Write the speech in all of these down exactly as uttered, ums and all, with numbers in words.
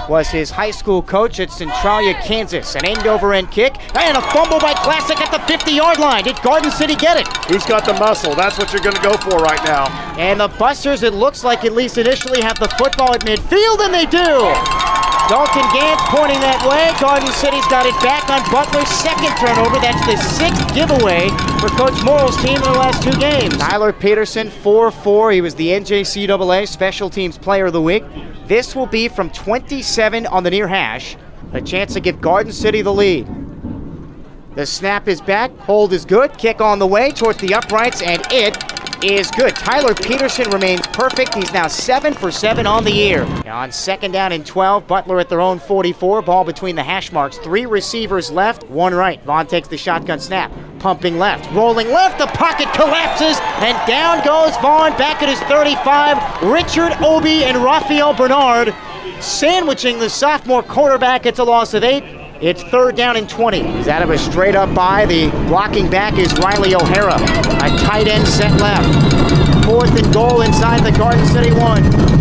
was his high school coach at Centralia, Kansas. An end-over-end kick and a fumble by Classic at the fifty-yard line. Did Garden City get it? Who's got the muscle? That's what you're going to go for right now. And the Busters, it looks like at least initially, have the football at midfield, and they do. Dalton Gantz pointing that way. Garden City's got it back on Butler's second turnover. That's the sixth giveaway for Coach Morrill's team in the last two games. Tyler Peterson, four four. He was the N J C A A Special Teams Player of the Week. This will be from twenty-seven on the near hash. A chance to give Garden City the lead. The snap is back. Hold is good. Kick on the way towards the uprights, and it is good. Tyler Peterson remains perfect. He's now seven for seven on the year. Now on second down and twelve, Butler at their own forty-four. Ball between the hash marks. Three receivers left, one right. Vaughn takes the shotgun snap. Pumping left, rolling left. The pocket collapses, and down goes Vaughn back at his thirty-five. Richard Obie and Rafael Bernard sandwiching the sophomore quarterback. It's a loss of eight. It's third down and twenty. He's out of a straight up by. The blocking back is Riley O'Hara. A tight end set left. Fourth and goal inside the Garden City one.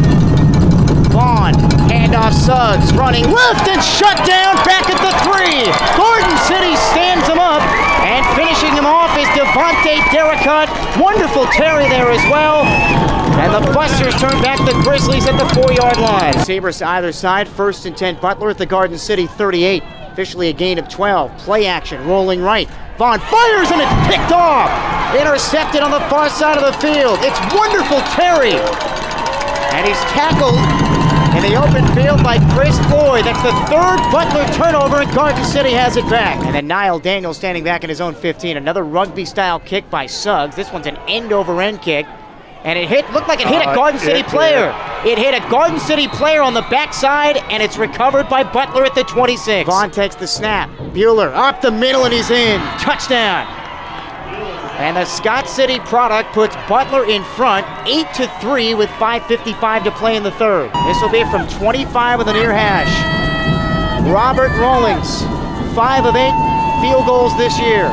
Vaughn, handoff Suggs, running left and shut down back at the three. Garden City stands him up, and finishing him off is Devontae Derricott. Wonderful Terry there as well. And the Busters turn back the Grizzlies at the four-yard line. Receivers to either side. First and ten, Butler at the Garden City thirty-eight. Officially a gain of twelve. Play action, rolling right. Vaughn fires, and it's picked off. Intercepted on the far side of the field. It's wonderful Terry. And he's tackled in the open field by Chris Floyd. That's the third Butler turnover, and Garden City has it back. And then Niall Daniels standing back in his own fifteen. Another rugby-style kick by Suggs. This one's an end-over-end kick. And it hit, looked like it hit a Garden City player. It hit a Garden City player on the backside, and it's recovered by Butler at the twenty-six. Vaughn takes the snap. Bueller up the middle, and he's in. Touchdown. And the Scott City product puts Butler in front, eight to three, with five fifty-five to play in the third. This will be from twenty-five of the near hash. Robert Rawlings, five of eight field goals this year.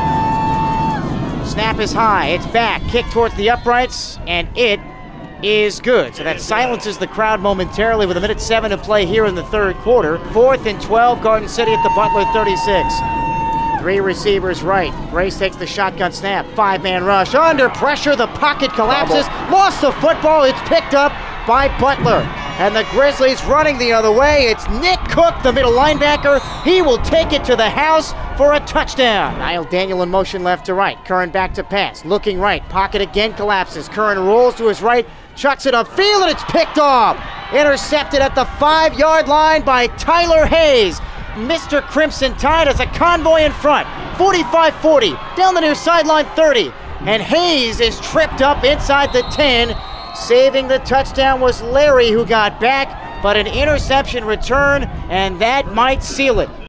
Snap is high, it's back, kick towards the uprights, and it is good. So that silences the crowd momentarily with a minute seven to play here in the third quarter. Fourth and twelve, Garden City at the Butler thirty-six. Three receivers right. Grace takes the shotgun snap. Five-man rush. Under pressure, the pocket collapses. Lost the football, it's picked up by Butler. And the Grizzlies running the other way. It's Nick Cook, the middle linebacker. He will take it to the house for a touchdown. Niall Daniel in motion left to right. Curran back to pass. Looking right. Pocket again collapses. Curran rolls to his right. Chucks it upfield, and it's picked off. Intercepted at the five-yard line by Tyler Hayes. Mister Crimson Tide has a convoy in front. forty-five forty. Down the near sideline thirty. And Hayes is tripped up inside the ten. Saving the touchdown was Larry, who got back, but an interception return, and that might seal it.